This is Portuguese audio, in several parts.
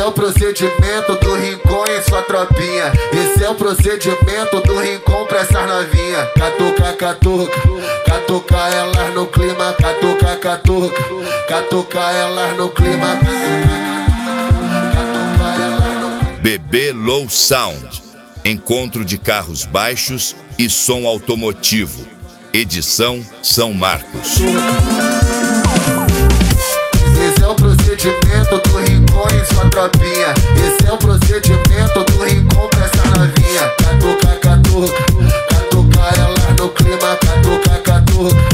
é o procedimento do Rincon e sua tropinha. Esse é o procedimento do Rincon pra essas novinha. Catuca, catuca, catuca elas no clima. Catuca, catuca, catuca elas no clima. BB Low Sound. Encontro de carros baixos e som automotivo. Edição São Marcos. Esse é o procedimento do Rincon e sua tropinha. Esse é o procedimento do Rincon pra essa novinha. Catuca, catuca, catuca elas no clima. Catuca, catuca.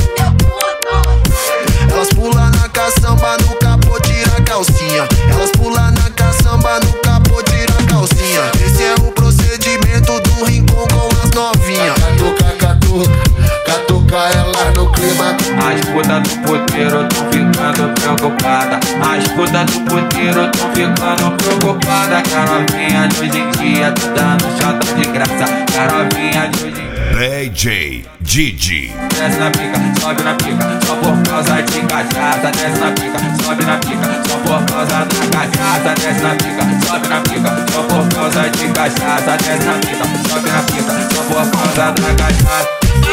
Elas pulam na caçamba, no capô tira a calcinha. Elas pulam na caçamba, no capô tira a calcinha. Esse é o procedimento do Rincon com as novinhas. Catuca, catuca, catuca elas no clima. As putas do puteiro tão ficando preocupada. As putas do puteiro tão ficando preocupada. Que a novinha de hoje em dia tá dando chata de graça. Que a novinha de hoje em dia DJ Didi. desce na pica, sobe na pica, só por causa de cachaça. Desce na pica, sobe na pica, só por causa da cachaça. Desce na pica, sobe na pica, só por causa de cachaça. Desce na pica, sobe na pica, só por causa da cachaça.